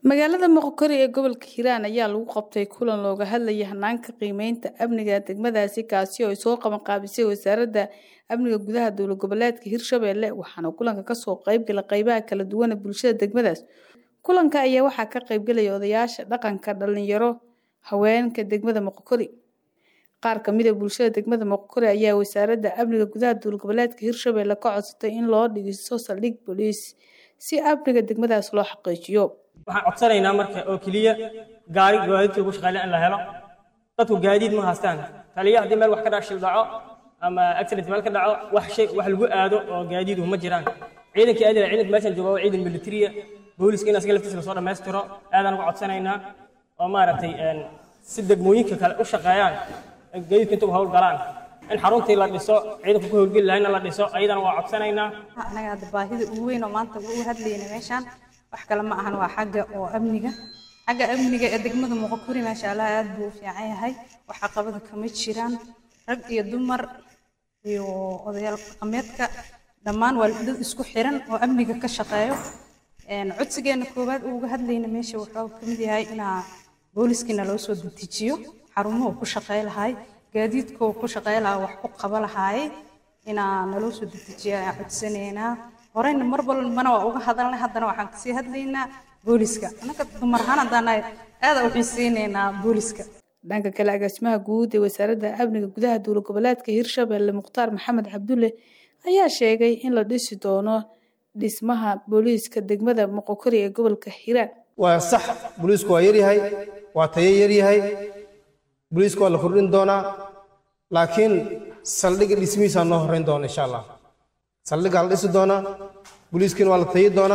magaalada Moqokori ee gobolka Hiiraan ayaa lagu qabtay kulan looga hadlayay hanaanka qiimeynta amniga degmadaasi kaasi oo soo qaban qaabisay wasaaradda amniga gudaha dowlad goboleedka Hirshabelle waxaana kulanka ka soo qayb galay qaybaha kala duwan ee bulshada degmadaas. Kulanka ayaa waxaa ka qayb galay odayaasha dhaqanka, dhalinyaro, haweenka degmada Moqokori. qaar ka mid ah bulshada degmada Moqokori ayaa wasaaradda amniga gudaha dowlad goboleedka Hirshabelle ka codsatay in loo dhiso saldhig booliis si amniga degmadaas loo xaqiijiyo. waxaan codsanaynaa marka oo kaliya gaadiidka ugu shaqeeya in la helo dadku gaadiid ma haystaan taliya hadii meel wax ka dhac shil dhaco ama accident meel ka dhaco wax lagu aado oo gaadiid ma jiraan ciidanka meeshan jooga waa ciidan militariya booliska in asaga laftiisa soo dhameystiro aadaan uga codsanaynaa oo maaragtay si degmooyinka kale u shaqeeyaan gaadiidka inta hawl galaan in xaruntii la dhiso ciidanku ku howlgeli lahayn la dhiso ayadana waa codsanaynaa anaga hadda baahida ugu weyn oo maanta ugu hadlayna meeshan wax kale ma ahan waa xagga amniga ee degmada Moqokori ma sha Allah aad buu fiican yahay waxa qabada kama jiraan rag iyo dumar iyo odayaal dhaqameedka dhammaan waa dad isku xiran oo amniga ka shaqeeyo codsigeena koobaad ugu hadlayna meesha wuxuu ka mid yahay in booliskina loo soo dejiyo xarumaha ku shaqeey lahay gaadiidka ku shaqeey lahaa wax ku qaba lahay ina naloo soo dejiyo codsanayna horeyna mar walbana waa uga hadalnay haddana waxaan ka sii hadlaynaa booliska anaka dumar ahaan hadana aad u xiiseynaynaa booliska dhanka kale agaasimaha guud ee wasaaradda amniga gudaha dowlad goboleedka Hirshabelle Mukhtaar Maxamed Cabdulle ayaa sheegay in la dhisi doono dhismaha booliska degmada Moqokori ee gobolka Hiiraan waa sax booliisku waa yar yahay waa tayo yar yahay booliisku waa la kordhin doonaa laakiin saldhig dhismiisa noo horeyn doona insha Allah saldhig la dhisi doona booliiskina waa la tayi doona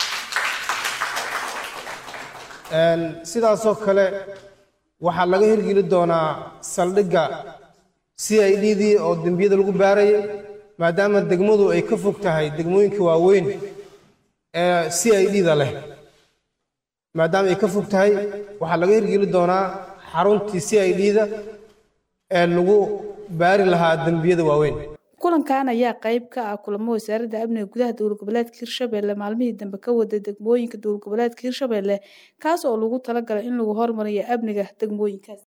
sidaas oo kale waxa laga hirgeli doonaa saldhigga CID oo dambiyada lagu baaray maadaama degmadu ay ka fog tahay degmooyinka waaweyn ee CID-da leh maadaama ay ka fog tahay waxa laga hirgeli doonaa xaruntii CID-da ee lagu baari lahaa dambiyada waaweyn kulankan ayaa qayb ka ah kulamo wasaaradda amniga gudaha dowlad goboleedka Hirshabelle maalmihii dambe ka wada degmooyinka dowlad goboleedka Hirshabelle kaas oo lagu talagalay in lagu horumariyo amniga degmooyinkaas